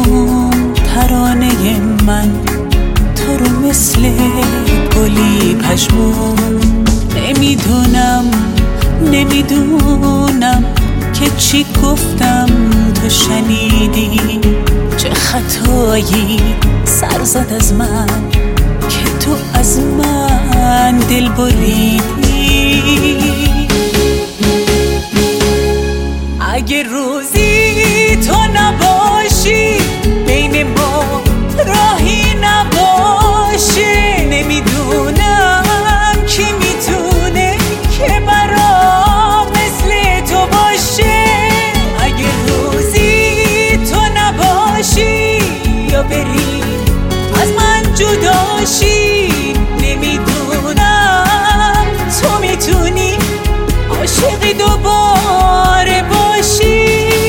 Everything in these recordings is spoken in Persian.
کدوم ترانه من تو رو مثل گلی پشمون. نمیدونم که چی گفتم تو شنیدی، چه خطایی سر زد از من که تو از من دل بریدی. اگه روزی تو نباشی بین ما راهی نباشه، نمیدونم کی میتونه که برام مثل تو باشه. اگه روزی تو نباشی یا بری از من جداشی، نمیدونم تو میتونی عاشقی دوباره باشی.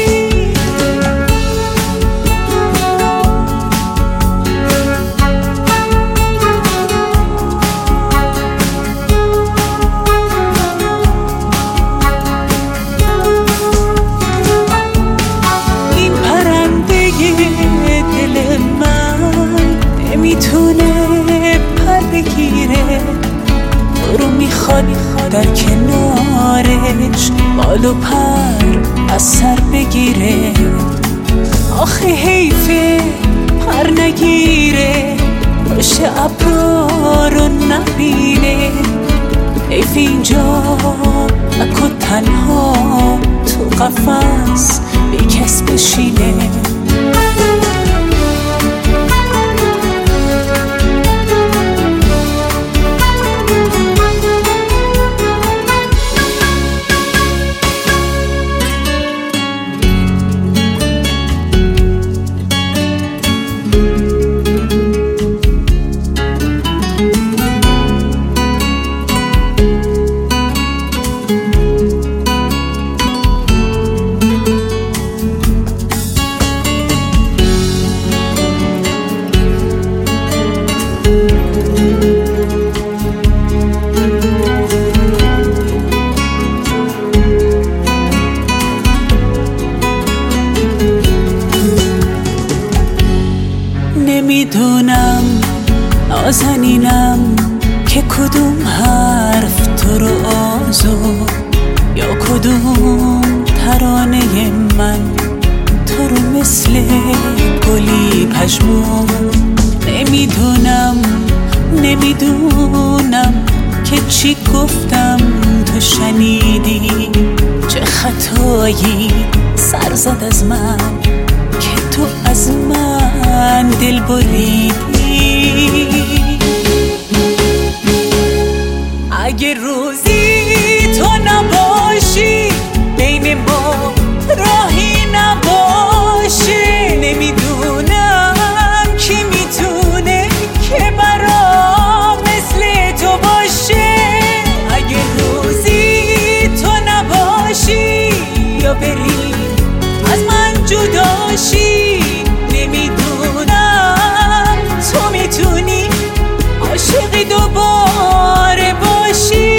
این پرنده دل من نمیتونه پر بگیره، تو رو میخواد در کنارش بال و پر از سر بگیره. آخه حیفه پر نگیره، پشت ابرا رو نبینه. حیف اینجا اکو تنها تو قفس بی کس بشینه. نمیدونم نازنینم که کدوم حرف تو رو آزرد، یا کدوم ترانه من تو رو مثل گلی پشمون. نمیدونم که چی گفتم تو شنیدی، چه خطایی سر زد از من که تو از من دل بریدی. اگه روزی تو نباشی بین ما راهی نباشه، نمیدونم کی میتونه که برام مثل تو باشه. اگه روزی تو نباشی یا بری از من جداشی، نمیدونم تو میتونی عاشقی دوباره باشی.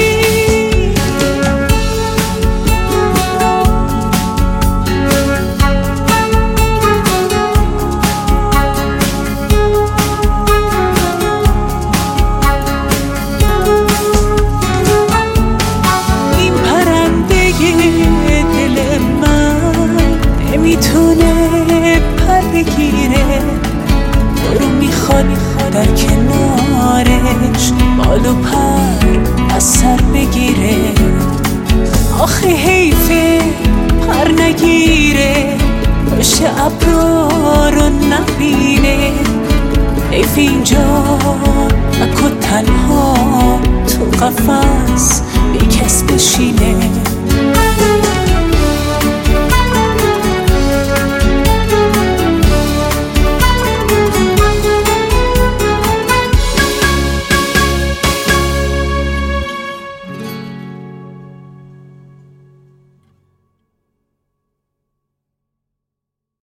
این پرنده دل من نمیتونه پر بگیره، تو رو میخواد در کنارش بال و پر از سر بگیره. آخه حیفه پر نگیره، پشت ابرا رو نبینه. حیف اینجا اکو تنها تو قفس بی کس بشینه.